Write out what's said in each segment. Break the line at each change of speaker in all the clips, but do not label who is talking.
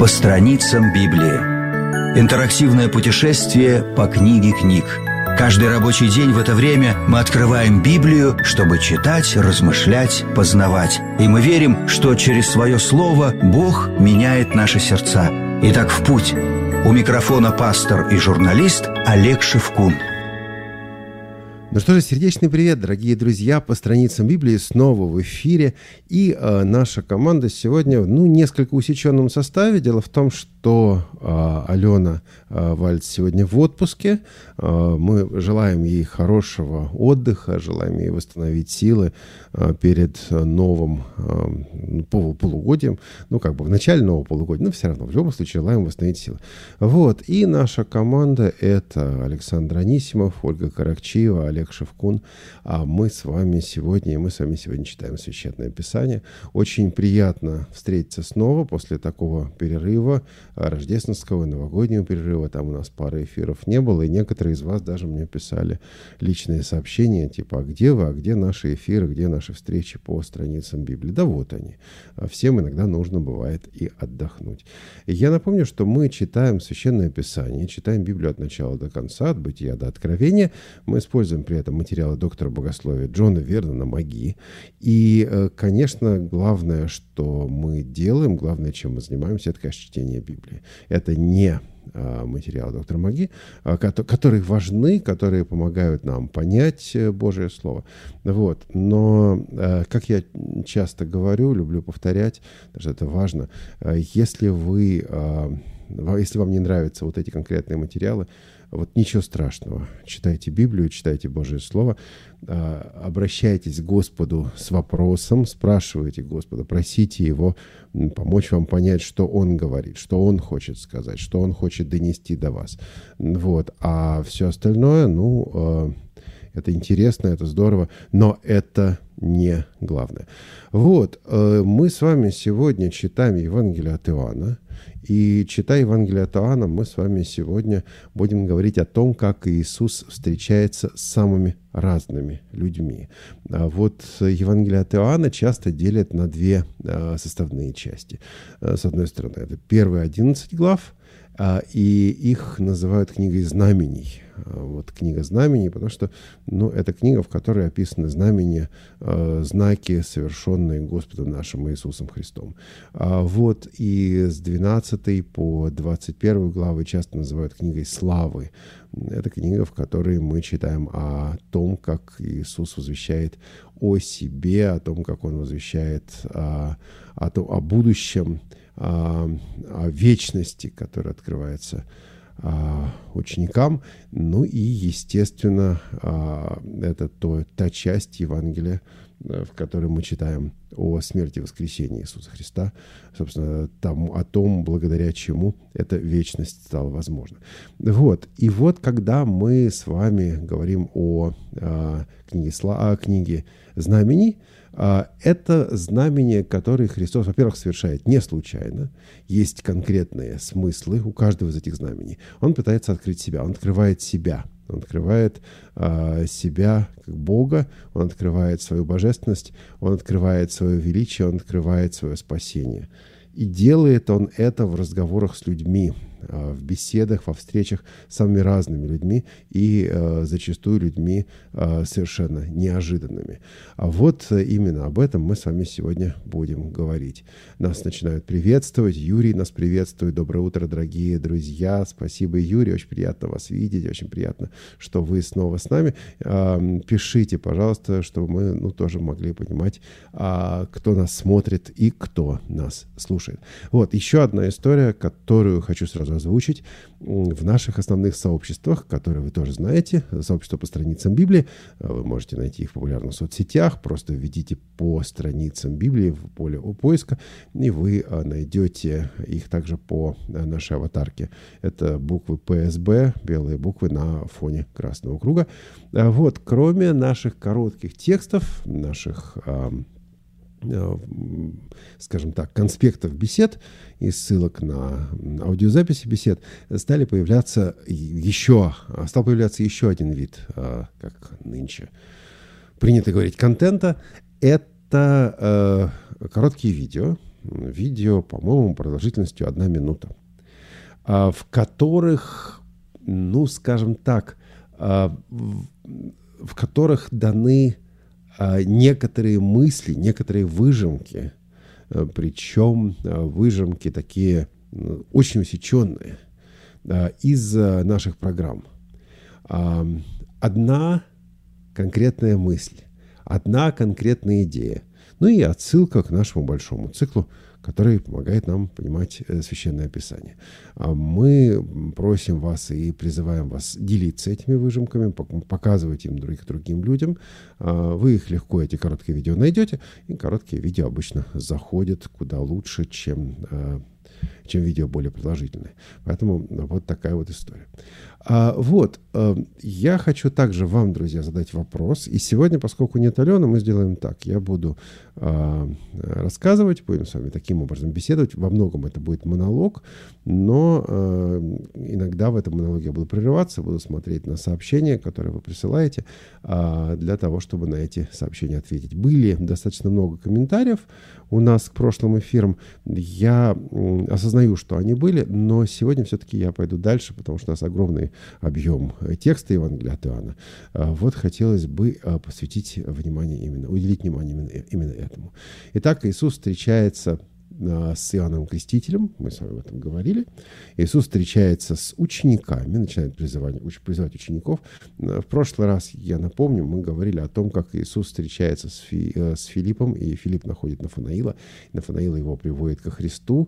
по страницам Библии. Интерактивное путешествие по книге книг. Каждый рабочий день в это время мы открываем Библию, чтобы читать, размышлять, познавать. И мы верим, что через свое слово Бог меняет наши сердца. Итак, в путь. У микрофона пастор и журналист Олег Шевкун.
Ну что же, сердечный привет, дорогие друзья, по страницам Библии снова в эфире. И наша команда сегодня в несколько усеченном составе. Дело в том, что Алена Вальц сегодня в отпуске. Мы желаем ей хорошего отдыха, желаем ей восстановить силы перед новым полугодием. В начале нового полугодия, но все равно, в любом случае, желаем восстановить силы. И наша команда — это Александр Анисимов, Ольга Каракчиева, Олег Шевкун. А мы с вами сегодня читаем Священное Писание. Очень приятно встретиться снова после такого перерыва, рождественского, новогоднего перерыва. Там у нас пары эфиров не было, и некоторые из вас даже мне писали личные сообщения, типа: а где вы, а где наши эфиры, где наши встречи по страницам Библии? Да вот они. Всем иногда нужно бывает и отдохнуть. И я напомню, что мы читаем Священное Писание, читаем Библию от начала до конца, от Бытия до Откровения. Мы используем при этом материалы доктора богословия Джона Вернона Маги. И, конечно, главное, что мы делаем, главное, чем мы занимаемся, это, конечно, чтение Библии. Это не материалы доктора Маги, которые важны, которые помогают нам понять Божие Слово. Но, как я часто говорю, люблю повторять, потому что это важно, если вам не нравятся эти конкретные материалы, ничего страшного. Читайте Библию, читайте Божие Слово, обращайтесь к Господу с вопросом, спрашивайте Господа, просите Его помочь вам понять, что Он говорит, что Он хочет сказать, что Он хочет донести до вас. А все остальное, это интересно, это здорово, но это не главное. Мы с вами сегодня читаем Евангелие от Иоанна. И, читая Евангелие от Иоанна, мы с вами сегодня будем говорить о том, как Иисус встречается с самыми разными людьми. Евангелие от Иоанна часто делят на две составные части. С одной стороны, это первые 11 глав, и их называют книгой знамений. Книга знамений, потому что это книга, в которой описаны знамения, знаки, совершенные Господом нашим Иисусом Христом. И с 12 по 21 главы часто называют книгой славы. Это книга, в которой мы читаем о том, как Иисус возвещает о себе, о том, как Он возвещает о будущем, о вечности, которая открывается ученикам. И, естественно, это та часть Евангелия, в которой мы читаем о смерти и воскресении Иисуса Христа, собственно, о том, благодаря чему эта вечность стала возможна. Когда мы с вами говорим о книге знамений, это знамения, которые Христос, во-первых, совершает не случайно. Есть конкретные смыслы у каждого из этих знамений. Он пытается открыть себя, он открывает себя. Он открывает себя как Бога, он открывает свою божественность, он открывает свое величие, он открывает свое спасение. И делает он это в разговорах с людьми, в беседах, во встречах с самыми разными людьми и зачастую людьми совершенно неожиданными. Именно об этом мы с вами сегодня будем говорить. Нас начинают приветствовать. Юрий нас приветствует. Доброе утро, дорогие друзья. Спасибо, Юрий. Очень приятно вас видеть. Очень приятно, что вы снова с нами. Пишите, пожалуйста, чтобы мы тоже могли понимать, кто нас смотрит и кто нас слушает. Еще одна история, которую хочу сразу озвучить. В наших основных сообществах, которые вы тоже знаете, сообщество по страницам Библии, вы можете найти их в популярных соцсетях, просто введите по страницам Библии в поле поиска, и вы найдете их также по нашей аватарке. Это буквы ПСБ, белые буквы на фоне красного круга. Кроме наших коротких текстов, наших скажем так, конспектов бесед и ссылок на аудиозаписи бесед, стал появляться еще один вид, как нынче принято говорить, контента. Это короткие видео, видео, по-моему, продолжительностью 1 минута, в которых, ну, скажем так, в которых даны некоторые мысли, некоторые выжимки, причем выжимки такие очень усеченные из наших программ. Одна конкретная мысль, одна конкретная идея, ну и отсылка к нашему большому циклу, который помогает нам понимать Священное Писание. Мы просим вас и призываем вас делиться этими выжимками, показывать им другим людям. Вы их легко, эти короткие видео, найдете, и короткие видео обычно заходят куда лучше, чем видео более продолжительные. Поэтому вот такая вот история. Я хочу также вам, друзья, задать вопрос. И сегодня, поскольку нет Алены, мы сделаем так. Я буду рассказывать, будем с вами таким образом беседовать. Во многом это будет монолог, но иногда в этом монологе я буду прерываться, буду смотреть на сообщения, которые вы присылаете, для того, чтобы на эти сообщения ответить. Были достаточно много комментариев у нас к прошлым эфирам. Я осознаю, что они были, но сегодня все-таки я пойду дальше, потому что у нас огромный объем текста Евангелия от Иоанна. Вот хотелось бы посвятить внимание уделить внимание именно этому. Итак, Иисус встречается с Иоанном Крестителем, мы с вами об этом говорили. Иисус встречается с учениками, начинает призывать учеников. В прошлый раз, я напомню, мы говорили о том, как Иисус встречается с Филиппом, и Филипп находит Нафанаила. Нафанаил его приводит ко Христу.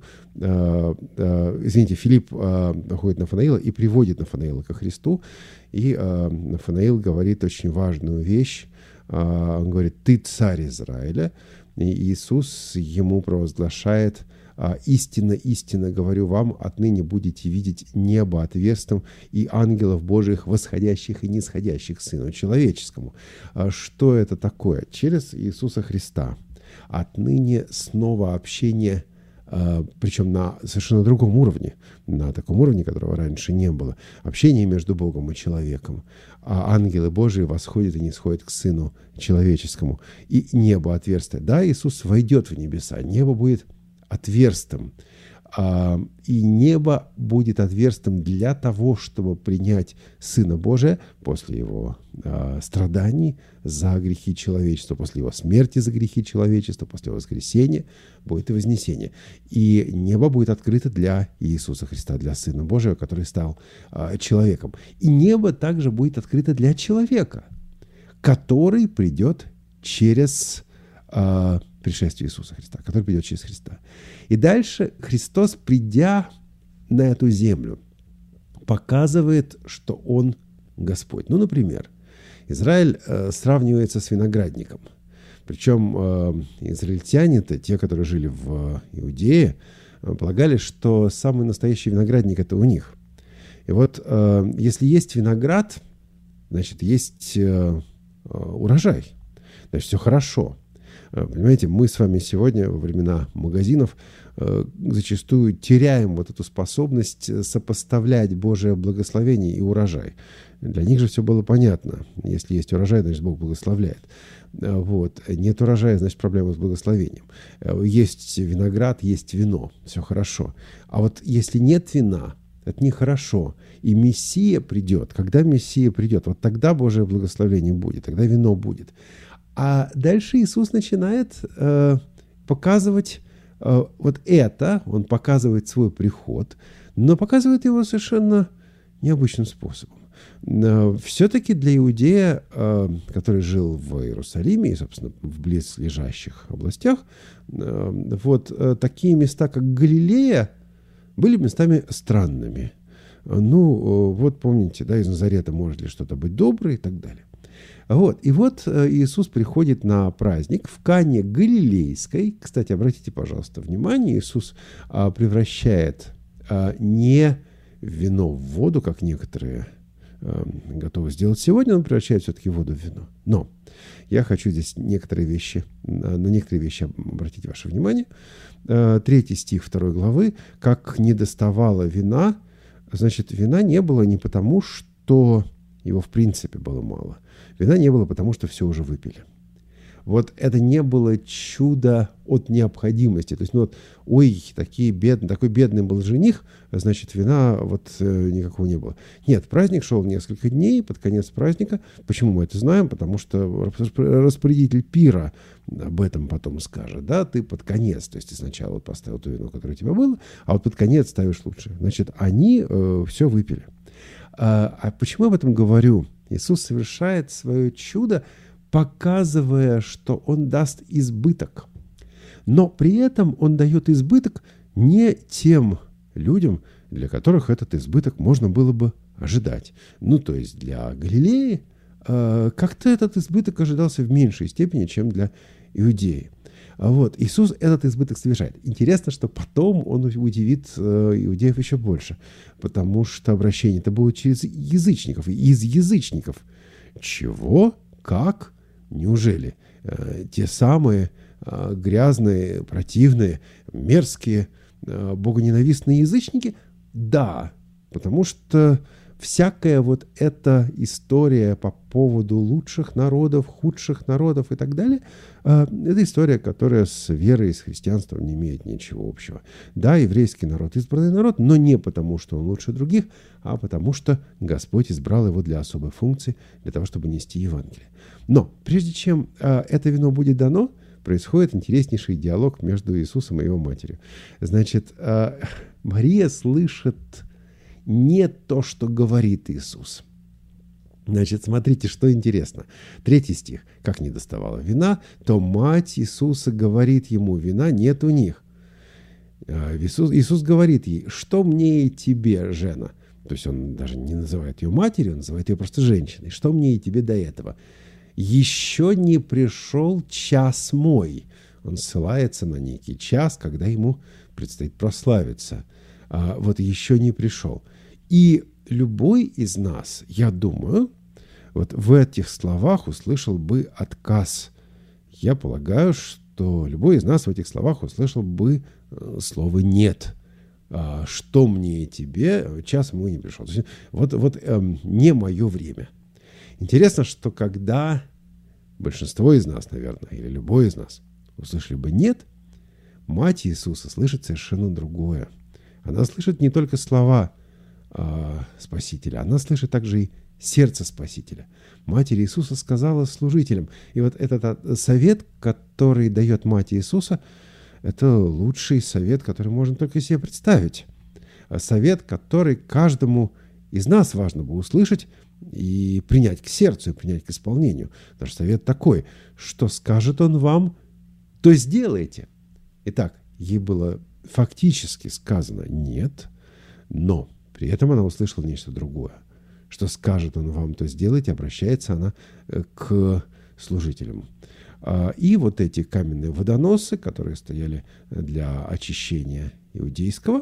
Филипп находит Нафанаила и приводит Нафанаила ко Христу. И Нафанаил говорит очень важную вещь. Он говорит: «Ты царь Израиля». И Иисус ему провозглашает: «Истинно, истинно говорю вам, отныне будете видеть небо отверстым и ангелов Божьих, восходящих и нисходящих к Сыну Человеческому». Что это такое? Через Иисуса Христа отныне снова общение, причем на совершенно другом уровне, на таком уровне, которого раньше не было. Общение между Богом и человеком. А ангелы Божии восходят и нисходят к Сыну Человеческому. И небо отверстие. Да, Иисус войдет в небеса, небо будет отверстым. И небо будет отверстым для того, чтобы принять Сына Божия после Его страданий за грехи человечества, после Его смерти за грехи человечества, после Его воскресения будет и вознесение. И небо будет открыто для Иисуса Христа, для Сына Божия, который стал человеком. И небо также будет открыто для человека, который придет через пришествие Иисуса Христа, который придет через Христа. И дальше Христос, придя на эту землю, показывает, что Он Господь. Ну, например, Израиль сравнивается с виноградником. Причем израильтяне-то, те, которые жили в Иудее, полагали, что самый настоящий виноградник – это у них. И вот если есть виноград, значит, есть урожай, значит, все хорошо. Понимаете, мы с вами сегодня во времена магазинов зачастую теряем вот эту способность сопоставлять Божие благословение и урожай. Для них же все было понятно. Если есть урожай, значит, Бог благословляет. Вот. Нет урожая, значит, проблема с благословением. Есть виноград, есть вино. Все хорошо. А вот если нет вина, это нехорошо. И Мессия придет. Когда Мессия придет, вот тогда Божие благословение будет, тогда вино будет. А дальше Иисус начинает показывать вот это, Он показывает свой приход, но показывает его совершенно необычным способом. Все-таки для иудея, который жил в Иерусалиме и, собственно, в близлежащих областях, вот такие места, как Галилея, были местами странными. Ну, вот помните, да, из Назарета может ли что-то быть доброе и так далее. Вот. И вот Иисус приходит на праздник в Кане Галилейской. Кстати, обратите, пожалуйста, внимание, Иисус превращает не вино в воду, как некоторые готовы сделать сегодня, он превращает все-таки воду в вино. Но я хочу здесь на некоторые вещи обратить ваше внимание. 3 стих 2 главы. «Как не доставало вина», значит, вина не было не потому, что его в принципе было мало. Вина не было, потому что все уже выпили. вот это не было чудо от необходимости. То есть, ну вот, ой, такой бедный был жених, значит, вина вот никакого не было. Нет, праздник шел несколько дней, под конец праздника. Почему мы это знаем? Потому что распорядитель пира об этом потом скажет, да, ты под конец, то есть ты сначала вот поставил то вино, которое у тебя было, а вот под конец ставишь лучше. Значит, они все выпили. А почему я об этом говорю? Иисус совершает свое чудо, показывая, что Он даст избыток. Но при этом Он дает избыток не тем людям, для которых этот избыток можно было бы ожидать. Ну, то есть для Галилеи как-то этот избыток ожидался в меньшей степени, чем для Иудеи. Вот. Иисус этот избыток совершает. Интересно, что потом Он удивит иудеев еще больше, потому что обращение это будет через язычников, из язычников. Чего? Как? Неужели? Те самые грязные, противные, мерзкие, богоненавистные язычники? Да, потому что всякая вот эта история по поводу лучших народов, худших народов и так далее, это история, которая с верой и с христианством не имеет ничего общего. Да, еврейский народ избранный народ, но не потому, что он лучше других, а потому что Господь избрал его для особой функции, для того, чтобы нести Евангелие. Но прежде чем это вино будет дано, происходит интереснейший диалог между Иисусом и его матерью. Значит, Мария слышит не то, что говорит Иисус. Значит, смотрите, что интересно. 3 стих. «Как не доставала вина, то мать Иисуса говорит ему, вина нет у них». Иисус говорит ей, что мне и тебе, жена? То есть он даже не называет ее матерью, он называет ее просто женщиной. Что мне и тебе до этого? Еще не пришел час мой. Он ссылается на некий час, когда ему предстоит прославиться. Вот еще не пришел. И любой из нас, я думаю, вот в этих словах услышал бы отказ. Я полагаю, что любой из нас в этих словах услышал бы слово «нет». Что мне и тебе, час мой не пришел. Вот не мое время. Интересно, что когда большинство из нас, наверное, или любой из нас услышали бы «нет», мать Иисуса слышит совершенно другое. Она слышит не только слова Спасителя, она слышит также и сердце Спасителя. Матерь Иисуса сказала служителям. И вот этот совет, который дает мать Иисуса, это лучший совет, который можно только себе представить. Совет, который каждому из нас важно бы услышать и принять к сердцу, и принять к исполнению. Наш совет такой, что скажет он вам, то сделайте. Итак, ей было фактически сказано «нет», но при этом она услышала нечто другое. Что скажет он вам, то сделайте, обращается она к служителям. И вот эти каменные водоносы, которые стояли для очищения иудейского,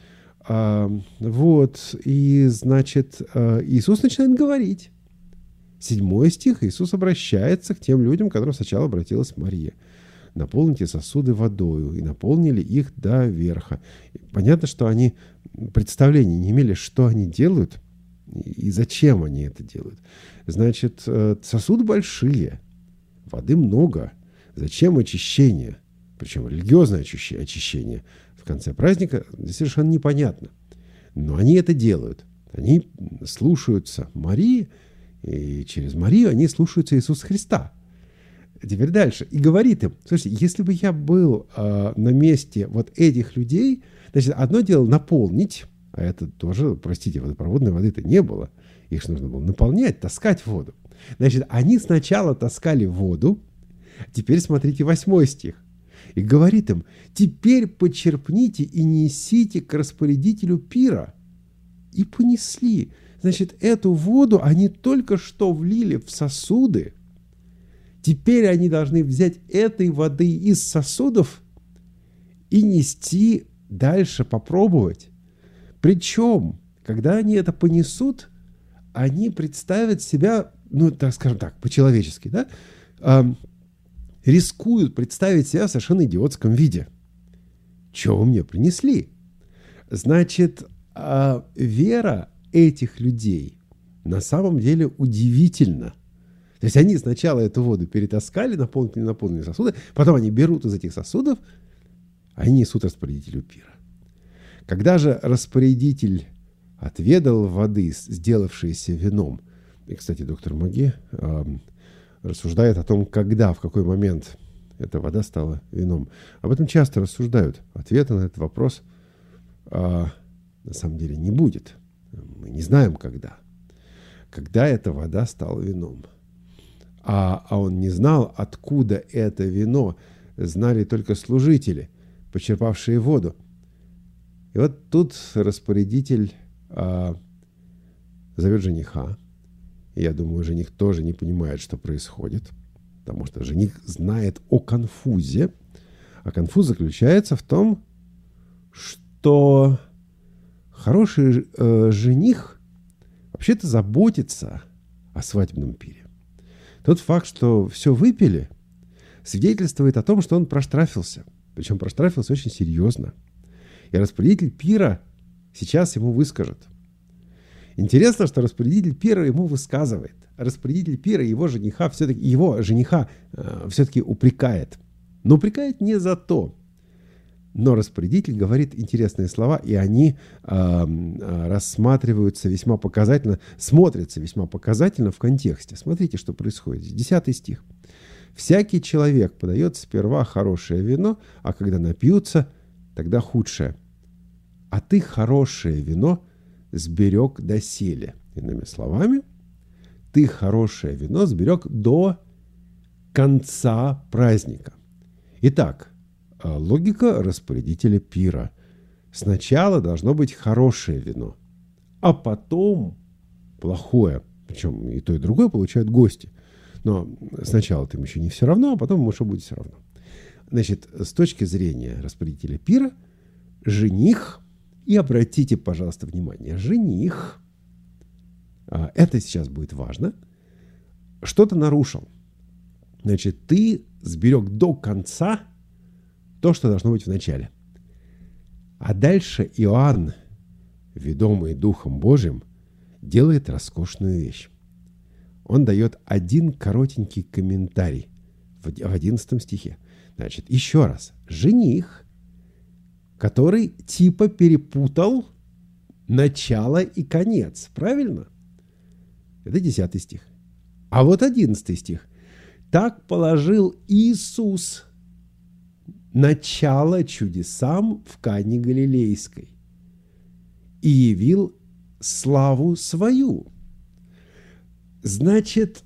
вот, и, значит, Иисус начинает говорить. 7 стих, Иисус обращается к тем людям, к которым сначала обратилась Мария. «Наполните сосуды водою», и наполнили их до верха. Понятно, что они представления не имели, что они делают и зачем они это делают. Значит, сосуды большие, воды много. Зачем очищение? Причем религиозное очищение в конце праздника совершенно непонятно. Но они это делают. Они слушаются Марии, и через Марию они слушаются Иисуса Христа. Теперь дальше. И говорит им, слушайте, если бы я был на месте вот этих людей, значит, одно дело наполнить, а это тоже, простите, водопроводной воды-то не было. Их же нужно было наполнять, таскать воду. Значит, они сначала таскали воду, теперь смотрите 8 стих. И говорит им, теперь почерпните и несите к распорядителю пира. И понесли. Значит, эту воду они только что влили в сосуды. Теперь они должны взять этой воды из сосудов и нести дальше, попробовать. Причем, когда они это понесут, они представят себя, ну, так скажем так, по-человечески, да, рискуют представить себя в совершенно идиотском виде. Чего вы мне принесли? Значит, вера этих людей на самом деле удивительна. То есть они сначала эту воду перетаскали, наполнили сосуды, потом они берут из этих сосудов, а они несут распорядителю пира. Когда же распорядитель отведал воды, сделавшейся вином, и, кстати, доктор Маги рассуждает о том, когда, в какой момент эта вода стала вином. Об этом часто рассуждают. Ответа на этот вопрос на самом деле не будет. Мы не знаем, когда. Когда эта вода стала вином. А он не знал, откуда это вино. Знали только служители, почерпавшие воду. И вот тут распорядитель зовет жениха. Я думаю, жених тоже не понимает, что происходит, потому что жених знает о конфузе. А конфуз заключается в том, что хороший жених вообще-то заботится о свадебном пире. Тот факт, что все выпили, свидетельствует о том, что он проштрафился. Причем проштрафился очень серьезно. И распорядитель пира сейчас ему выскажет. Интересно, что распорядитель пира ему высказывает. Распорядитель пира его жениха все-таки упрекает. Но упрекает не за то. Но распорядитель говорит интересные слова, и они рассматриваются весьма показательно, смотрятся весьма показательно в контексте. Смотрите, что происходит. 10 стих. «Всякий человек подает сперва хорошее вино, а когда напьются, тогда худшее. А ты хорошее вино сберег доселе». Иными словами, ты хорошее вино сберег до конца праздника. Итак, логика распорядителя пира. Сначала должно быть хорошее вино, а потом плохое. Причем и то, и другое получают гости. Но сначала им еще не все равно, а потом ему что будет все равно. Значит, с точки зрения распорядителя пира, жених, и обратите, пожалуйста, внимание, жених, это сейчас будет важно, что-то нарушил. Значит, ты сберег до конца то, что должно быть в начале. А дальше Иоанн, ведомый Духом Божьим, делает роскошную вещь. Он дает один коротенький комментарий в 11 стихе. Значит, еще раз. Жених, который типа перепутал начало и конец. Правильно? Это 10 стих. А вот 11 стих. Так положил Иисус начало чудесам в Кане Галилейской и явил славу свою. Значит,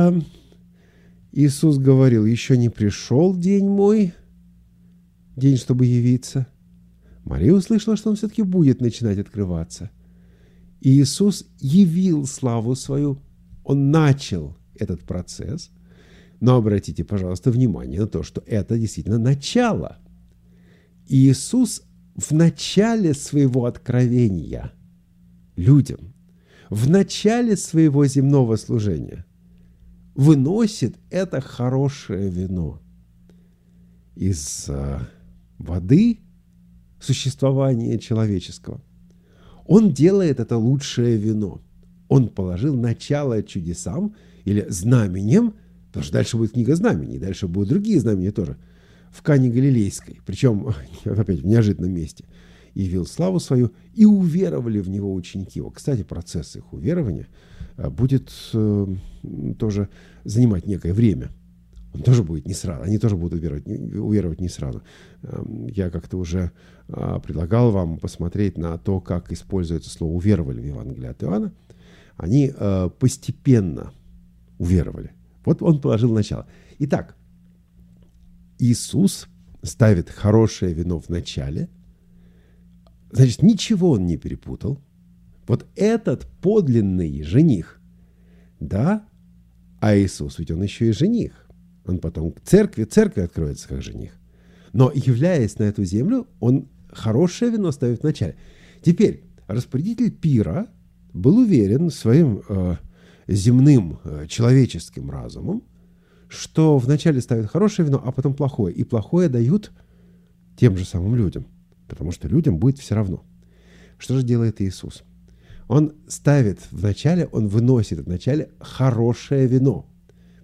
Иисус говорил, еще не пришел день мой, день, чтобы явиться. Мария услышала, что он все-таки будет начинать открываться. И Иисус явил славу свою. Он начал этот процесс. Но обратите, пожалуйста, внимание на то, что это действительно начало. Иисус в начале своего откровения людям, в начале своего земного служения выносит это хорошее вино из воды существования человеческого. Он делает это лучшее вино. Он положил начало чудесам или знамениям, потому что дальше будет книга знамений, дальше будут другие знамения тоже, в Кане Галилейской, причем опять в неожиданном месте, явил славу свою, и уверовали в него ученики его. Кстати, процесс их уверования будет тоже занимать некое время. Он тоже будет не сразу, они тоже будут уверовать не сразу. Я как-то уже предлагал вам посмотреть на то, как используется слово «уверовали» в Евангелии от Иоанна. Они постепенно уверовали. Вот он положил начало. Итак, Иисус ставит хорошее вино в начале. Значит, ничего он не перепутал. Вот этот подлинный жених, да, а Иисус, ведь он еще и жених. Он потом к церкви откроется как жених. Но, являясь на эту землю, он хорошее вино ставит в начале. Теперь, распорядитель пира был уверен своим земным человеческим разумом, что вначале ставят хорошее вино, а потом плохое. И плохое дают тем же самым людям, потому что людям будет все равно. Что же делает Иисус? Он ставит в начале, он выносит в начале хорошее вино.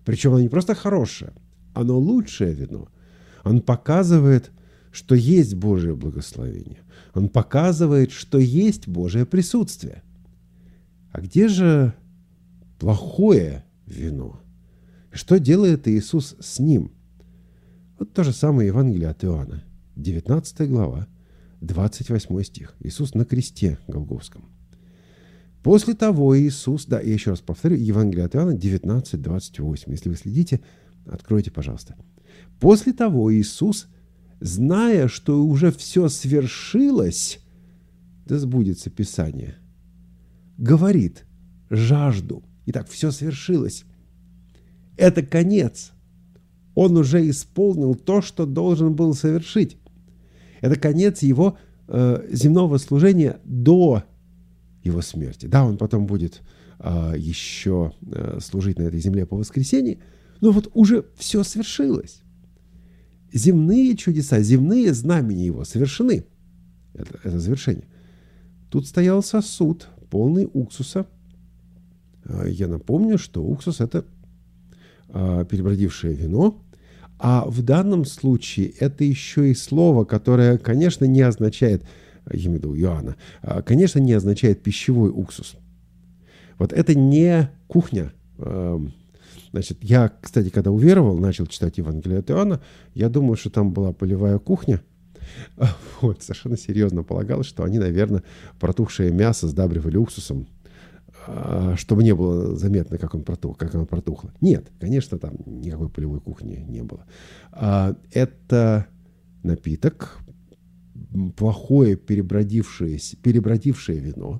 Причем оно не просто хорошее, оно лучшее вино. Он показывает, что есть Божие благословение. Он показывает, что есть Божие присутствие. А где же плохое вино? Что делает Иисус с ним? Вот то же самое Евангелие от Иоанна, 19 глава, 28 стих. Иисус на кресте Голгофском. После того Иисус, я еще раз повторю, Евангелие от Иоанна 19, 28. Если вы следите, откройте, пожалуйста. После того Иисус, зная, что уже все свершилось, да сбудется Писание, говорит: жажду. Итак, все свершилось. Это конец. Он уже исполнил то, что должен был совершить. Это конец его земного служения до его смерти. Да, он потом будет еще служить на этой земле по воскресенье, но вот уже все свершилось. Земные чудеса, земные знамения его совершены. Это завершение. Тут стоял сосуд, полный уксуса. Я напомню, что уксус – это перебродившее вино. А в данном случае это еще и слово, которое, конечно, не означает, я имею в виду Иоанна, конечно, не означает пищевой уксус. Вот это не кухня. Значит, я, кстати, когда уверовал, начал читать Евангелие от Иоанна, я думал, что там была полевая кухня. Вот, совершенно серьезно полагалось, что они, наверное, протухшее мясо сдабривали уксусом, чтобы не было заметно, как оно протухло. Нет, конечно, там никакой полевой кухни не было. Это напиток, плохое перебродившее вино,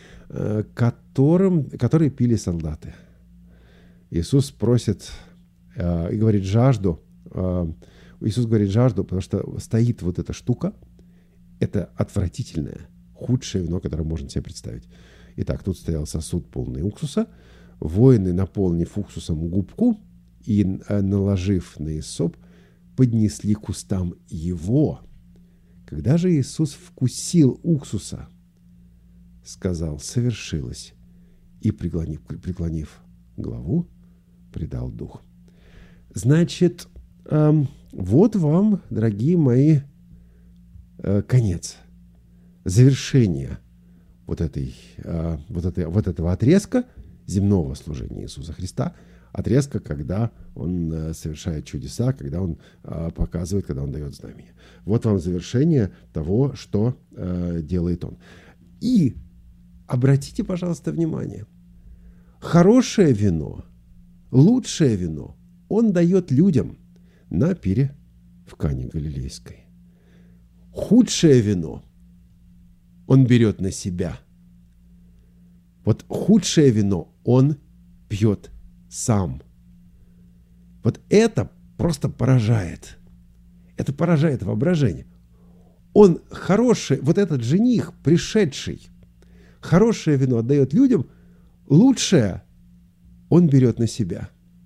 которое пили солдаты. Иисус просит и говорит жажду. Иисус говорит жажду, потому что стоит вот эта штука. Это отвратительное, худшее вино, которое можно себе представить. Итак, тут стоял сосуд, полный уксуса. Воины, наполнив уксусом губку и наложив на исоп, поднесли к устам его. Когда же Иисус вкусил уксуса, сказал: совершилось, и, преклонив главу, предал дух. Значит, вот вам, дорогие мои, конец, завершение вот этого отрезка земного служения Иисуса Христа, отрезка, когда Он совершает чудеса, когда Он показывает, когда Он дает знамения. Вот вам завершение того, что делает Он. И обратите, пожалуйста, внимание. Хорошее вино, лучшее вино Он дает людям на пире в Кане Галилейской. Худшее вино Он берет на себя. Вот худшее вино Он пьет сам. Вот это просто поражает. Это поражает воображение. Он хороший, вот этот жених, пришедший, хорошее вино отдает людям, лучшее он берет на себя.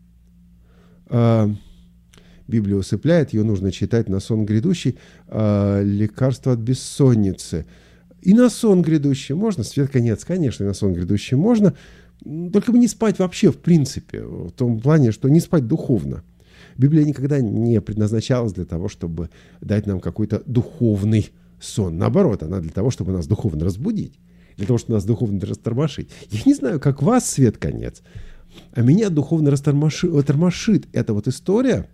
Библия усыпляет, ее нужно читать на сон грядущий, лекарство от бессонницы. И на сон грядущий можно, свет конец, конечно, и на сон грядущий можно, только бы не спать вообще в принципе, в том плане, что не спать духовно. Библия никогда не предназначалась для того, чтобы дать нам какой-то духовный сон. Наоборот, она для того, чтобы нас духовно разбудить, для того, чтобы нас духовно растормошить. Я не знаю, как вас, свет конец, а меня духовно растормошит эта вот история,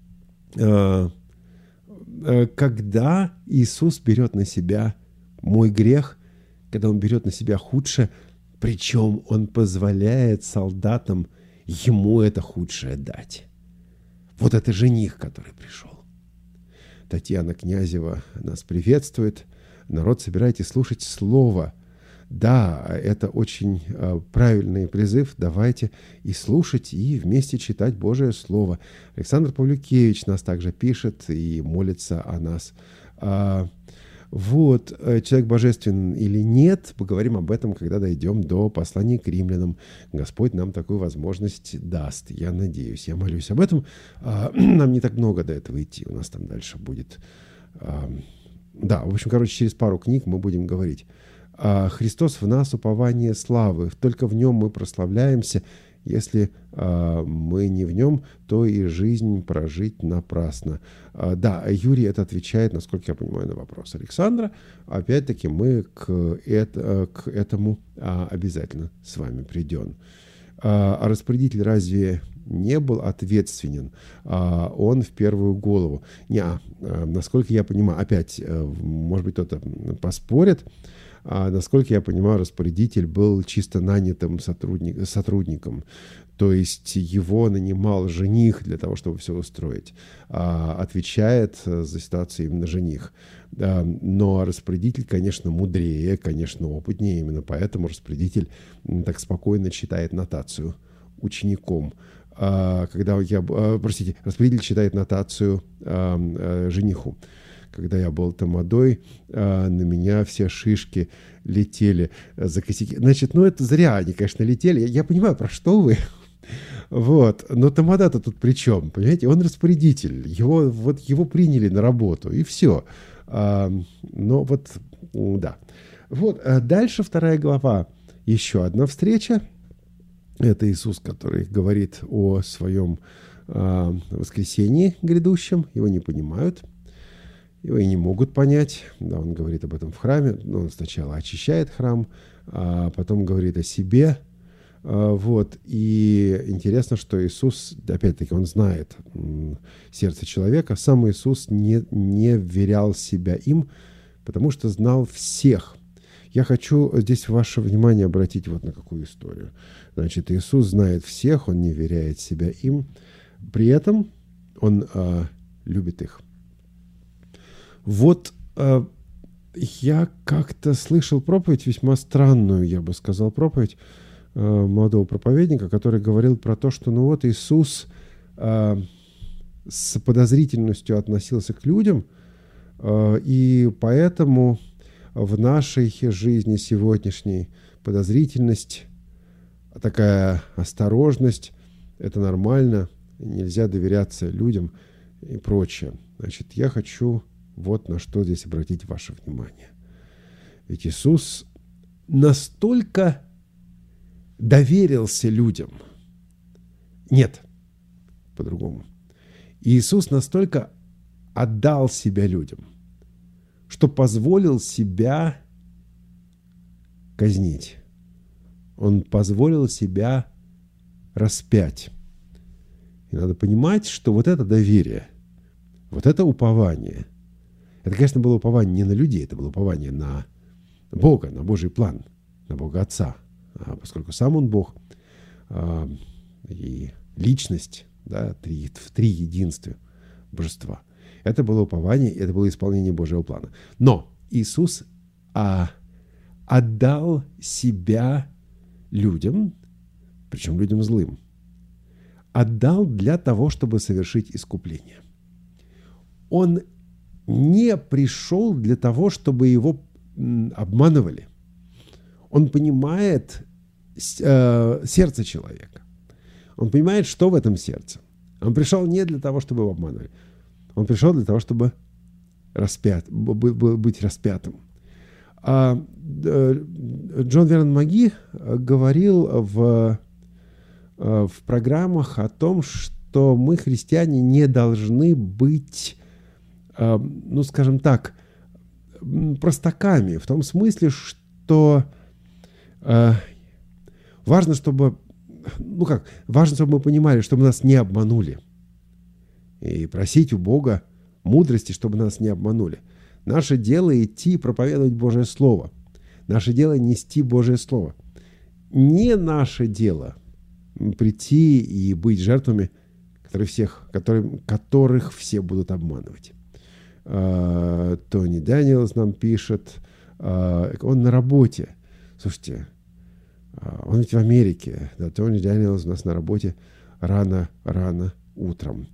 когда Иисус берет на себя мой грех, когда Он берет на себя худшее, причем Он позволяет солдатам Ему это худшее дать. Вот это жених, который пришел. Татьяна Князева нас приветствует. Народ, собирайтесь слушать слово. Да, это очень правильный призыв. Давайте и слушать, и вместе читать Божие Слово. Александр Павлюкевич нас также пишет и молится о нас. Вот, человек божественен или нет, поговорим об этом, когда дойдем до послания к римлянам. Господь нам такую возможность даст, я надеюсь, я молюсь об этом. Нам не так много до этого идти, у нас там дальше будет. Да, в общем, через пару книг мы будем говорить. Христос в нас упование славы, только в Нем мы прославляемся Если мы не в нем, то и жизнь прожить напрасно. Да, Юрий это отвечает, насколько я понимаю, на вопрос Александра. Опять-таки мы к этому обязательно с вами придем. А распорядитель разве не был ответственен? Он в первую голову. Насколько я понимаю, опять, может быть, кто-то поспорит, насколько я понимаю, распорядитель был чисто нанятым сотрудником. То есть его нанимал жених для того, чтобы все устроить. Отвечает за ситуацию именно жених. Но распорядитель, конечно, мудрее, конечно, опытнее. Именно поэтому распорядитель так спокойно читает нотацию учеником. Распорядитель читает нотацию жениху. Когда я был тамадой, на меня все шишки летели за косяки. Значит, это зря они, конечно, летели. Я понимаю, про что вы. Вот. Но тамада-то тут при чем? Понимаете, он распорядитель. Его приняли на работу, и все. Да. Вот. Дальше 2 глава. Еще одна встреча. Это Иисус, который говорит о своем воскресении грядущем. Его не понимают. Его и не могут понять. Да, он говорит об этом в храме. Он сначала очищает храм, а потом говорит о себе. Вот. И интересно, что Иисус, опять-таки, он знает сердце человека. Сам Иисус не вверял себя им, потому что знал всех. Я хочу здесь ваше внимание обратить вот на какую историю. Значит, Иисус знает всех, он не вверяет себя им. При этом он любит их. Вот я как-то слышал проповедь, весьма странную, я бы сказал, проповедь молодого проповедника, который говорил про то, что Иисус с подозрительностью относился к людям, и поэтому в нашей жизни сегодняшней подозрительность, такая осторожность, это нормально, нельзя доверяться людям и прочее. Значит, я хочу вот на что здесь обратить ваше внимание. Ведь Иисус настолько доверился людям. Нет, по-другому. Иисус настолько отдал себя людям, что позволил себя казнить. Он позволил себя распять. И надо понимать, что вот это доверие, вот это упование, это, конечно, было упование не на людей, это было упование на Бога, на Божий план, на Бога Отца. Поскольку сам Он Бог и личность, да, в три единстве божества. Это было упование, это было исполнение Божьего плана. Но Иисус отдал себя людям, причем людям злым. Отдал для того, чтобы совершить искупление. Он не пришел для того, чтобы его обманывали. Он понимает сердце человека. Он понимает, что в этом сердце. Он пришел не для того, чтобы его обманывали. Он пришел для того, чтобы быть распятым. Джон Вернон Маги говорил в программах о том, что мы, христиане, не должны быть, скажем так, простаками. В том смысле, что важно, чтобы мы понимали, чтобы нас не обманули. И просить у Бога мудрости, чтобы нас не обманули. Наше дело идти проповедовать Божие Слово. Наше дело нести Божие Слово. Не наше дело прийти и быть жертвами, которых все будут обманывать. Тони Дэниелс нам пишет, он на работе. Слушайте, он ведь в Америке. Да, Тони Дэниелс у нас на работе рано утром.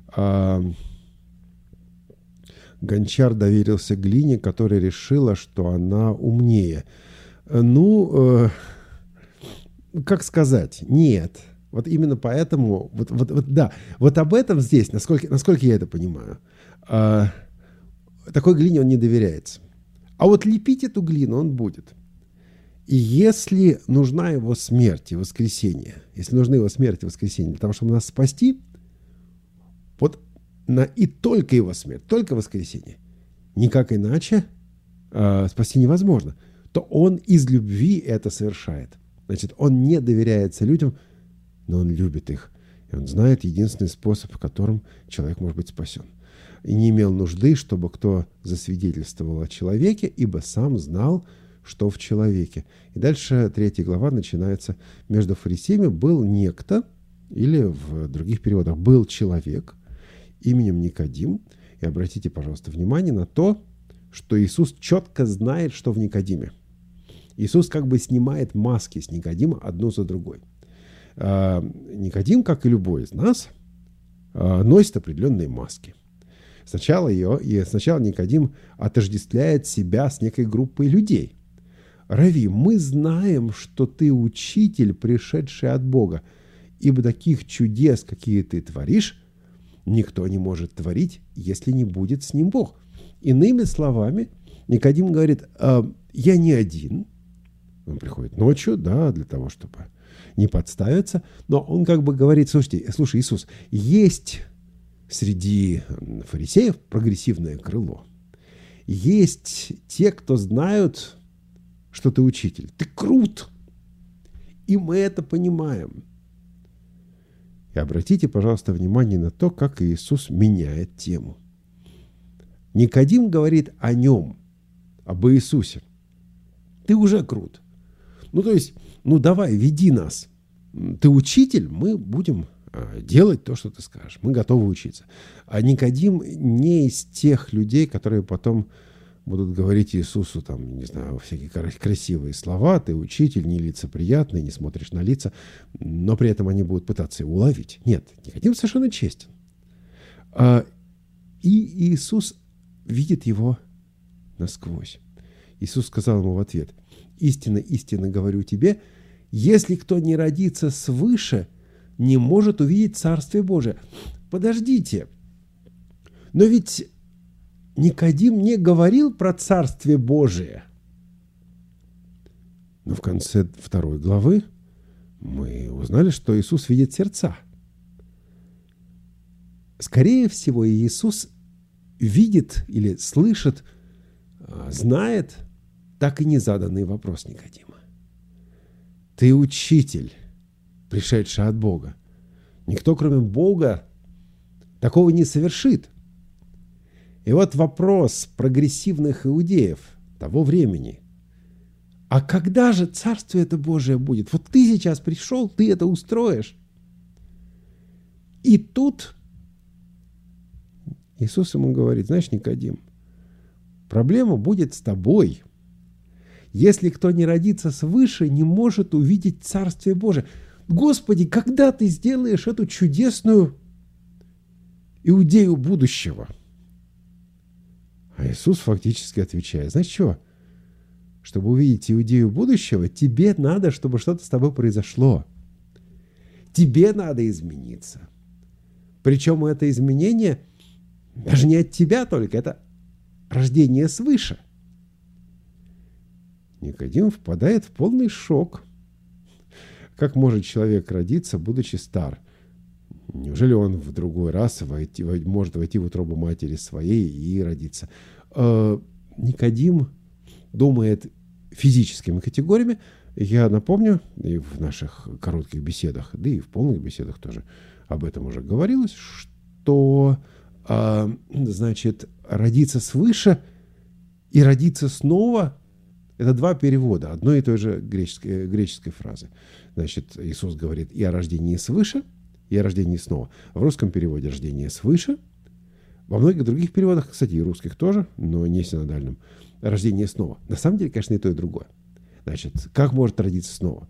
Гончар доверился глине, которая решила, что она умнее. Как сказать? Нет. Вот именно поэтому, вот об этом здесь, насколько я это понимаю, такой глине он не доверяется. А вот лепить эту глину он будет. И если нужна его смерть и воскресение, если нужны его смерть и воскресение для того, чтобы нас спасти, вот и только его смерть, только воскресение, никак иначе спасти невозможно, то он из любви это совершает. Значит, он не доверяется людям, но он любит их. И он знает единственный способ, которым человек может быть спасен. И не имел нужды, чтобы кто засвидетельствовал о человеке, ибо сам знал, что в человеке. И дальше 3 глава начинается. Между фарисеями был некто, или в других переводах был человек именем Никодим. И обратите, пожалуйста, внимание на то, что Иисус четко знает, что в Никодиме. Иисус как бы снимает маски с Никодима одну за другой. Никодим, как и любой из нас, носит определенные маски. Сначала Никодим отождествляет себя с некой группой людей. «Рави, мы знаем, что ты учитель, пришедший от Бога, ибо таких чудес, какие ты творишь, никто не может творить, если не будет с ним Бог». Иными словами, Никодим говорит: «Я не один». Он приходит ночью, да, для того, чтобы не подставиться. Но он как бы говорит: слушай, Иисус, есть среди фарисеев прогрессивное крыло. Есть те, кто знают, что ты учитель. Ты крут. И мы это понимаем. И обратите, пожалуйста, внимание на то, как Иисус меняет тему. Никодим говорит о нем, об Иисусе. Ты уже крут. Давай, веди нас. Ты учитель, мы будем делать то, что ты скажешь. Мы готовы учиться. А Никодим не из тех людей, которые потом будут говорить Иисусу, всякие красивые слова. Ты учитель, нелицеприятный, не смотришь на лица. Но при этом они будут пытаться его уловить. Нет, Никодим совершенно честен. И Иисус видит его насквозь. Иисус сказал ему в ответ: «Истинно, истинно говорю тебе, если кто не родится свыше, не может увидеть Царствие Божие». Подождите, но ведь Никодим не говорил про Царствие Божие. Но в конце 2 главы мы узнали, что Иисус видит сердца. Скорее всего, Иисус видит или слышит, знает так и не заданный вопрос Никодима. Ты учитель, пришедший от Бога. Никто, кроме Бога, такого не совершит. И вот вопрос прогрессивных иудеев того времени: а когда же Царствие это Божие будет? Вот ты сейчас пришел, ты это устроишь. И тут Иисус ему говорит: знаешь, Никодим, проблема будет с тобой. Если кто не родится свыше, не может увидеть Царствие Божие. Господи, когда ты сделаешь эту чудесную иудею будущего? А Иисус фактически отвечает: знаешь что? Чтобы увидеть иудею будущего, тебе надо, чтобы что-то с тобой произошло. Тебе надо измениться. Причем это изменение даже не от тебя только, это рождение свыше. Никодим впадает в полный шок. Как может человек родиться, будучи стар? Неужели он в другой раз может войти в утробу матери своей и родиться? Никодим думает физическими категориями. Я напомню, и в наших коротких беседах, да и в полных беседах тоже об этом уже говорилось, что родиться свыше и родиться снова — это два перевода одной и той же греческой фразы. Значит, Иисус говорит и о рождении свыше, и о рождении снова. В русском переводе рождение свыше. Во многих других переводах, кстати, и русских тоже, но не синодальном, рождение снова. На самом деле, конечно, и то, и другое. Значит, как может родиться снова?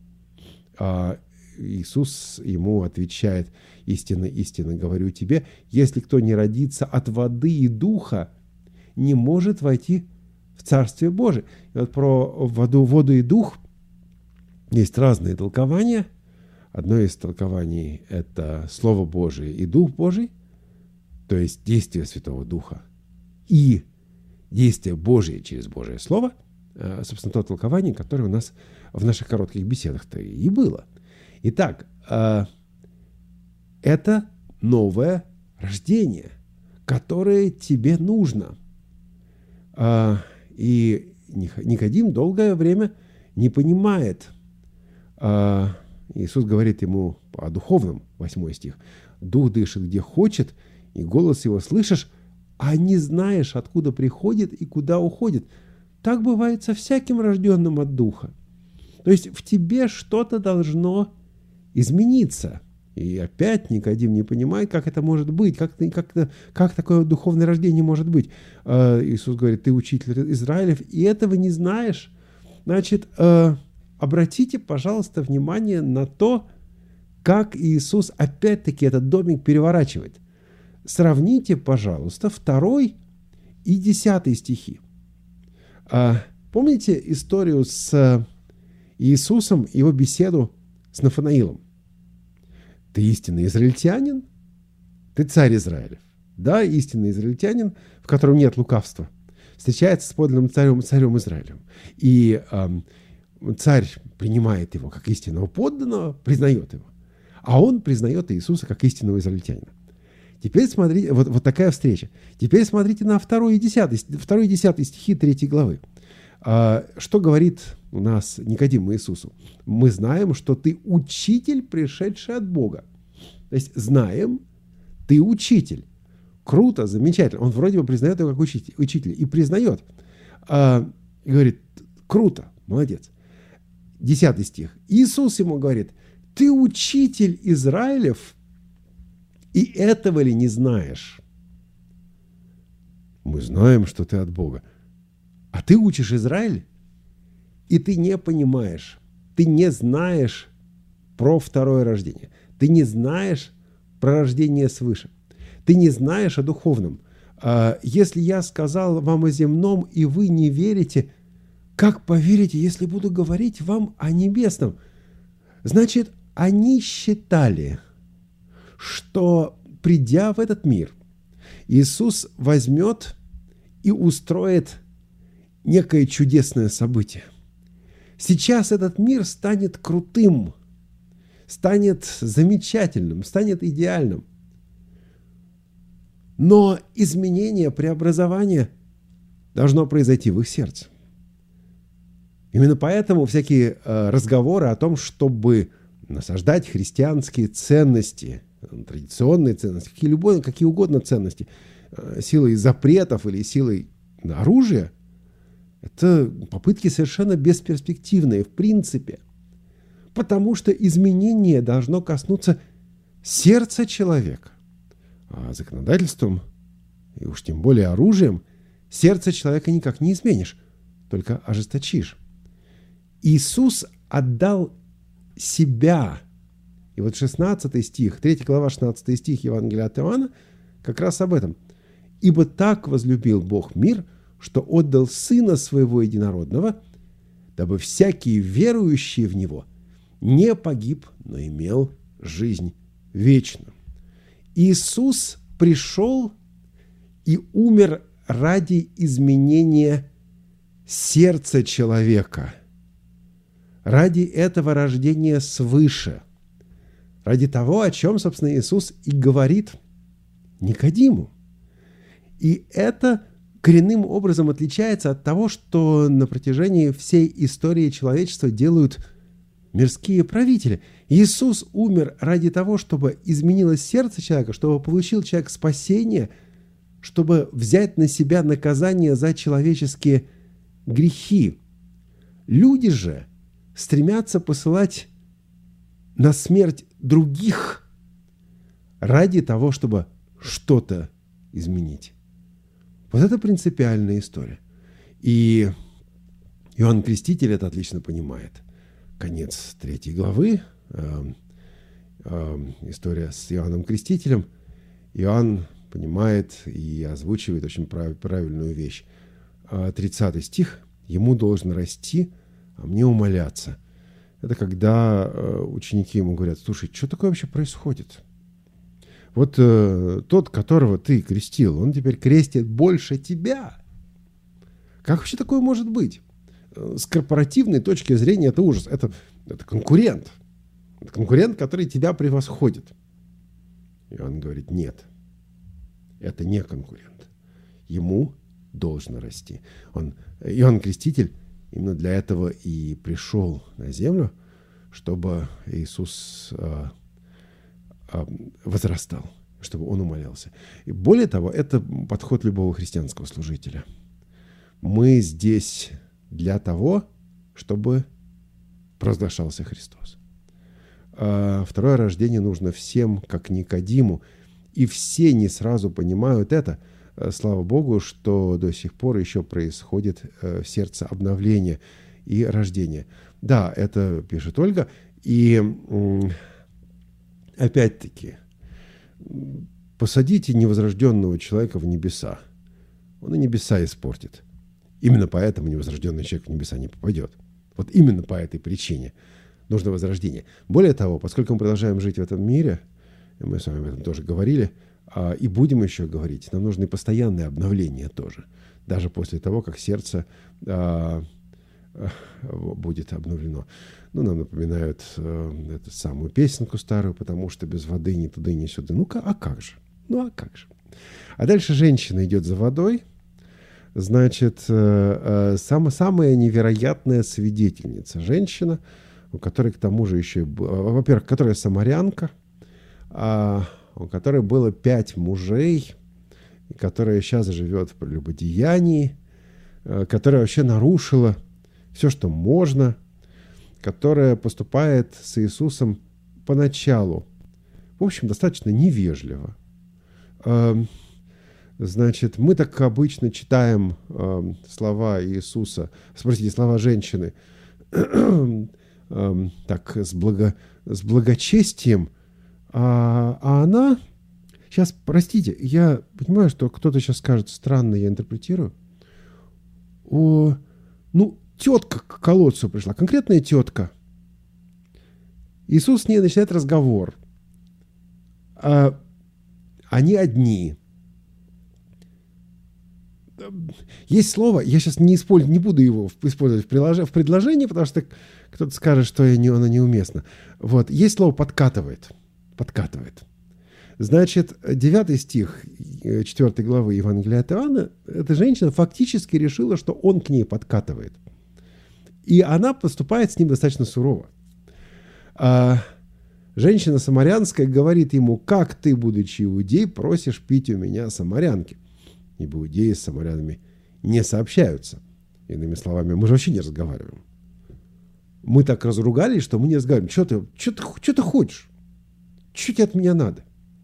Иисус ему отвечает: истинно, истинно говорю тебе, если кто не родится от воды и духа, не может войти в Царствие Божие. И вот про воду и дух есть разные толкования. Одно из толкований — это Слово Божие и Дух Божий, то есть действие Святого Духа и действие Божие через Божие Слово. собственно, то толкование, которое у нас в наших коротких беседах-то и было. Итак, это новое рождение, которое тебе нужно. И Никодим долгое время не понимает. Иисус говорит ему о духовном, 8 стих. «Дух дышит, где хочет, и голос его слышишь, а не знаешь, откуда приходит и куда уходит». Так бывает со всяким рожденным от Духа. То есть в тебе что-то должно измениться. И опять Никодим не понимает, как это может быть, как такое духовное рождение может быть. Иисус говорит: ты учитель Израилев, и этого не знаешь. Значит, обратите, пожалуйста, внимание на то, как Иисус опять-таки этот домик переворачивает. Сравните, пожалуйста, 2 и 10 стихи. Помните историю с Иисусом, его беседу с Нафанаилом? Ты истинный израильтянин? Ты царь Израилев. Да, истинный израильтянин, в котором нет лукавства, встречается с подлинным царем Израилем. И царь принимает его как истинного подданного, признает его. А он признает Иисуса как истинного израильтянина. Теперь смотрите, вот такая встреча. Теперь смотрите на 2 и 10 стихи 3 главы. Что говорит у нас Никодим Иисусу? Мы знаем, что ты учитель, пришедший от Бога. То есть знаем, ты учитель. Круто, замечательно. Он вроде бы признает его как учитель. И признает. И говорит: круто, молодец. 10 стих. Иисус ему говорит: ты учитель Израилев, и этого ли не знаешь? Мы знаем, что ты от Бога. А ты учишь Израиль, и ты не понимаешь, ты не знаешь про второе рождение. Ты не знаешь про рождение свыше. Ты не знаешь о духовном. Если я сказал вам о земном, и вы не верите, как поверите, если буду говорить вам о небесном? Значит, они считали, что, придя в этот мир, Иисус возьмет и устроит некое чудесное событие. Сейчас этот мир станет крутым, станет замечательным, станет идеальным. Но изменение, преобразование должно произойти в их сердце. Именно поэтому всякие разговоры о том, чтобы насаждать христианские ценности, традиционные ценности, какие угодно ценности, силой запретов или силой оружия, это попытки совершенно бесперспективные в принципе. Потому что изменение должно коснуться сердца человека. А законодательством, и уж тем более оружием, сердце человека никак не изменишь, только ожесточишь. Иисус отдал себя. И вот 16 стих, 3 глава, 16 стих Евангелия от Иоанна как раз об этом. «Ибо так возлюбил Бог мир, что отдал Сына Своего Единородного, дабы всякий верующий в Него не погиб, но имел жизнь вечную». Иисус пришел и умер ради изменения сердца человека, ради этого рождения свыше, ради того, о чем, собственно, Иисус и говорит Никодиму. И это коренным образом отличается от того, что на протяжении всей истории человечества делают мирские правители. Иисус умер ради того, чтобы изменилось сердце человека, чтобы получил человек спасение, чтобы взять на себя наказание за человеческие грехи. Люди же стремятся посылать на смерть других ради того, чтобы что-то изменить. Вот это принципиальная история. И Иоанн Креститель это отлично понимает. Конец 3 главы, история с Иоанном Крестителем. Иоанн понимает и озвучивает очень правильную вещь. 30 стих. «Ему должен расти, а мне умоляться». Это когда ученики ему говорят: слушай, что такое вообще происходит? Вот тот, которого ты крестил, он теперь крестит больше тебя. Как вообще такое может быть? с корпоративной точки зрения это ужас. Это конкурент. Это конкурент, который тебя превосходит. Иоанн говорит, нет, это не конкурент. Ему должно расти. Иоанн Креститель именно для этого и пришел на землю, чтобы Иисус возрастал, чтобы он умолялся. И более того, это подход любого христианского служителя. Мы здесь для того, чтобы провозглашался Христос. Второе рождение нужно всем, как Никодиму, и все не сразу понимают это. Слава Богу, что до сих пор еще происходит в сердце обновление и рождение. Да, это пишет Ольга. И опять-таки, посадите невозрожденного человека в небеса. Он и небеса испортит. Именно поэтому невозрожденный человек в небеса не попадет. Вот именно по этой причине нужно возрождение. Более того, поскольку мы продолжаем жить в этом мире, и мы с вами об этом тоже говорили, и будем еще говорить, нам нужны постоянные обновления тоже. Даже после того, как сердце будет обновлено. Нам напоминают эту самую песенку старую, потому что без воды ни туда, ни сюда. А как же? А как же? А дальше женщина идет за водой. Значит, самая невероятная свидетельница. Женщина, у которой к тому же еще... Во-первых, которая самарянка, у которой было 5 мужей, которая сейчас живет в прелюбодеянии, которая вообще нарушила все, что можно, которая поступает с Иисусом поначалу, в общем, достаточно невежливо. Значит, мы так обычно читаем слова Иисуса, слова женщины, так, с благочестием, а она... Сейчас, простите, я понимаю, что кто-то сейчас скажет, странно я интерпретирую. Тетка к колодцу пришла, конкретная тетка. Иисус с ней начинает разговор. Они одни. Есть слово, я сейчас не буду его использовать в предложении, потому что кто-то скажет, что оно неуместно. Вот, есть слово «подкатывает». Подкатывает. Значит, 9 стих 4 главы Евангелия от Иоанна, эта женщина фактически решила, что он к ней подкатывает. И она поступает с ним достаточно сурово. Женщина самарянская говорит ему, как ты, будучи иудей, просишь пить у меня самарянки? Ибо иудеи с самарянами не сообщаются. Иными словами, мы же вообще не разговариваем. Мы так разругались, что мы не разговариваем. Что ты хочешь? Что тебе от меня надо?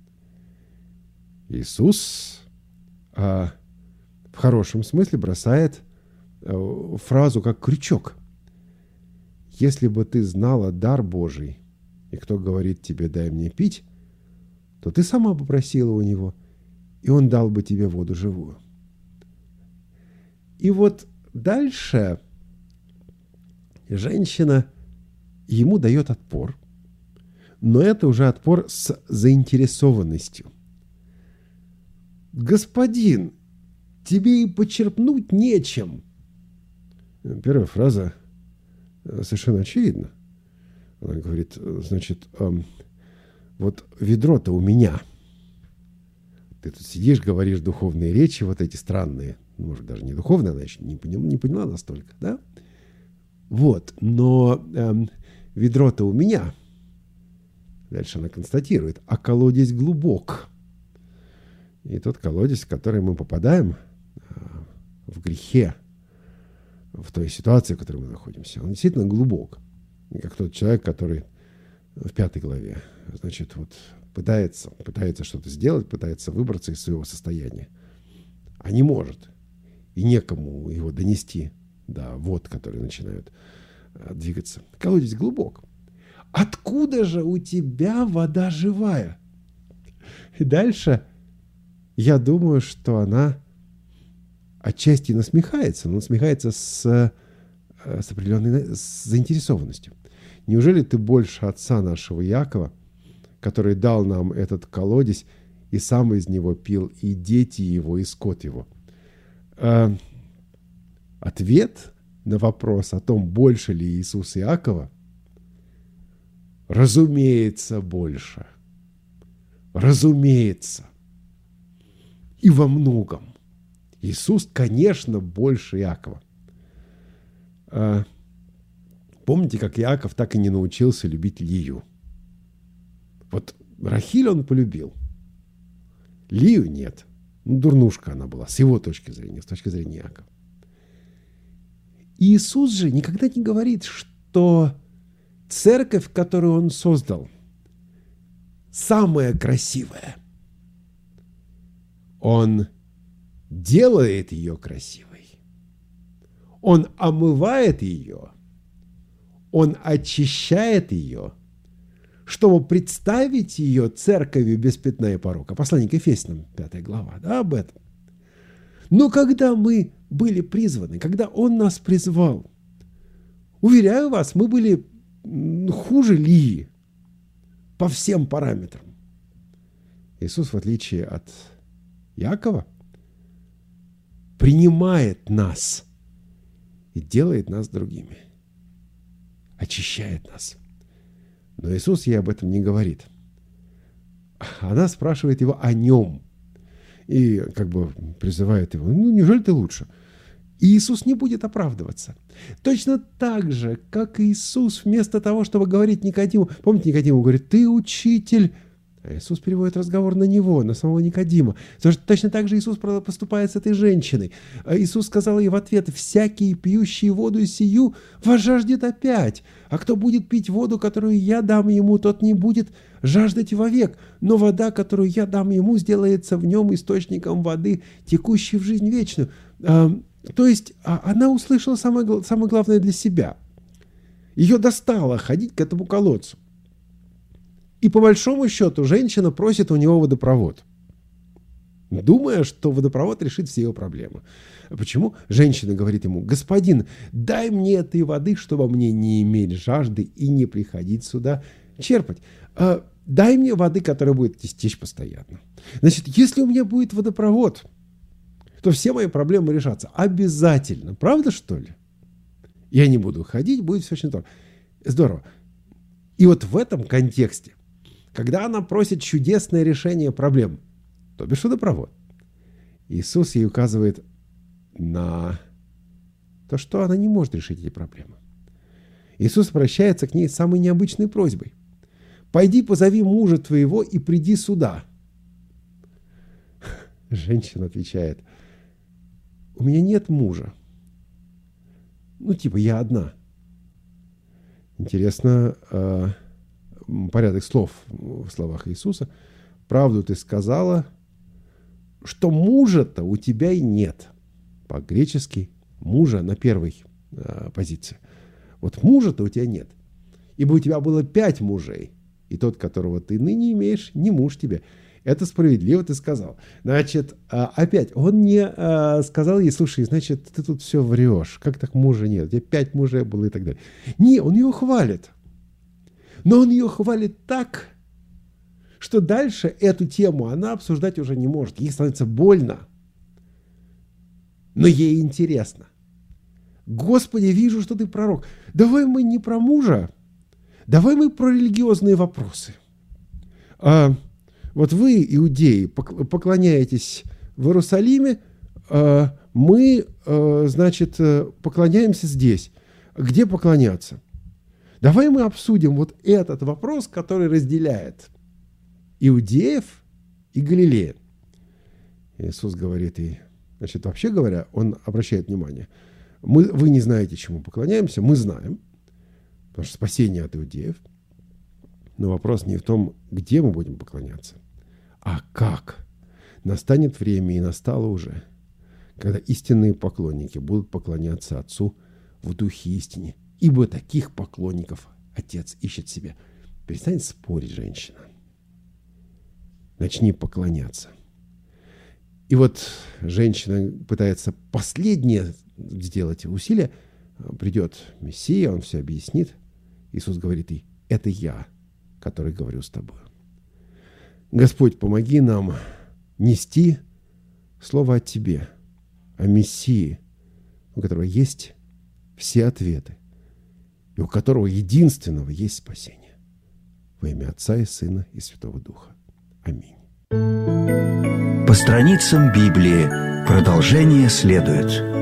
Иисус в хорошем смысле бросает фразу как крючок. Если бы ты знала дар Божий, и кто говорит тебе, дай мне пить, то ты сама попросила у него, и он дал бы тебе воду живую. И вот дальше женщина ему дает отпор, но это уже отпор с заинтересованностью. Господин, тебе и почерпнуть нечем. Первая фраза совершенно очевидна. Она говорит, значит, вот ведро-то у меня. Ты тут сидишь, говоришь духовные речи, вот эти странные. Может, даже не духовные, она еще не поняла настолько, да? Вот, но ведро-то у меня. Дальше она констатирует, а колодец глубок. И тот колодец, в который мы попадаем в грехе, в той ситуации, в которой мы находимся, он действительно глубок. Как тот человек, который в 5 главе, значит, вот пытается что-то сделать, пытается выбраться из своего состояния, а не может. И некому его донести до вод, которые начинают двигаться. Колодец глубок. Откуда же у тебя вода живая? И дальше я думаю, что она отчасти насмехается, но насмехается с определенной заинтересованностью. Неужели ты больше отца нашего Иакова, который дал нам этот колодец, и сам из него пил, и дети его, и скот его? Ответ на вопрос о том, больше ли Иисус Иакова, разумеется, больше. Разумеется. И во многом. Иисус, конечно, больше Иакова. Помните, как Иаков так и не научился любить Лию? Вот Рахиль он полюбил. Лию нет. Дурнушка она была, с его точки зрения, с точки зрения Иакова. Иисус же никогда не говорит, что церковь, которую он создал, самая красивая. Он делает ее красивой. Он омывает ее. Он очищает ее, чтобы представить ее церковью без пятна и порока. Послание к Ефесянам, 5 глава, да, об этом. Но когда мы были призваны, когда Он нас призвал, уверяю вас, мы были хуже Лии по всем параметрам. Иисус, в отличие от Иакова, принимает нас и делает нас другими. Очищает нас. Но Иисус ей об этом не говорит. Она спрашивает его о нем. И как бы призывает его, неужели ты лучше? И Иисус не будет оправдываться. Точно так же, как Иисус вместо того, чтобы говорить Никодиму, помните, Никодиму говорит, ты учитель. А Иисус переводит разговор на него, на самого Никодима. Точно так же Иисус поступает с этой женщиной. Иисус сказал ей в ответ, всякий пьющий воду сию возжаждет опять. А кто будет пить воду, которую я дам ему, тот не будет жаждать вовек. Но вода, которую я дам ему, сделается в нем источником воды, текущей в жизнь вечную. То есть она услышала самое главное для себя. Ее достало ходить к этому колодцу. И по большому счету женщина просит у него водопровод, думая, что водопровод решит все ее проблемы. Почему? Женщина говорит ему, господин, дай мне этой воды, чтобы мне не иметь жажды и не приходить сюда черпать. Дай мне воды, которая будет течь постоянно. Значит, если у меня будет водопровод, то все мои проблемы решатся. Обязательно. Правда, что ли? Я не буду ходить, будет все очень здорово. Здорово. И вот в этом контексте, когда она просит чудесное решение проблем, то бишь водопровод, Иисус ей указывает на то, что она не может решить эти проблемы. Иисус обращается к ней с самой необычной просьбой. «Пойди, позови мужа твоего и приди сюда». Женщина отвечает, «У меня нет мужа. Я одна». Интересно, порядок слов в словах Иисуса. «Правду ты сказала, что мужа-то у тебя и нет». По-гречески мужа на первой позиции. Вот мужа-то у тебя нет. Ибо у тебя было 5 мужей, и тот, которого ты ныне имеешь, не муж тебе. Это справедливо ты сказал. Значит, опять, он не сказал ей, слушай, значит, ты тут все врешь. Как так мужа нет? У тебя 5 мужей было и так далее. Не, он ее хвалит. Но он ее хвалит так, что дальше эту тему она обсуждать уже не может. Ей становится больно. Но ей интересно. Господи, вижу, что ты пророк. Давай мы не про мужа, давай мы про религиозные вопросы. Вот вы, иудеи, поклоняетесь в Иерусалиме, мы, значит, поклоняемся здесь. Где поклоняться? Давай мы обсудим вот этот вопрос, который разделяет иудеев и галилеев. Иисус говорит ей, значит, вообще говоря, он обращает внимание, вы не знаете, чему поклоняемся, мы знаем, потому что спасение от иудеев. Но вопрос не в том, где мы будем поклоняться, а как. Настанет время, и настало уже, когда истинные поклонники будут поклоняться Отцу в духе истине. Ибо таких поклонников Отец ищет себе. Перестань спорить, женщина. Начни поклоняться. И вот женщина пытается последнее сделать усилие. Придет Мессия, он все объяснит. Иисус говорит ей, это я, который говорю с тобой. Господь, помоги нам нести слово о Тебе, о Мессии, у которого есть все ответы, и у которого единственного есть спасение. Во имя Отца и Сына и Святого Духа. Аминь.
По страницам Библии продолжение следует.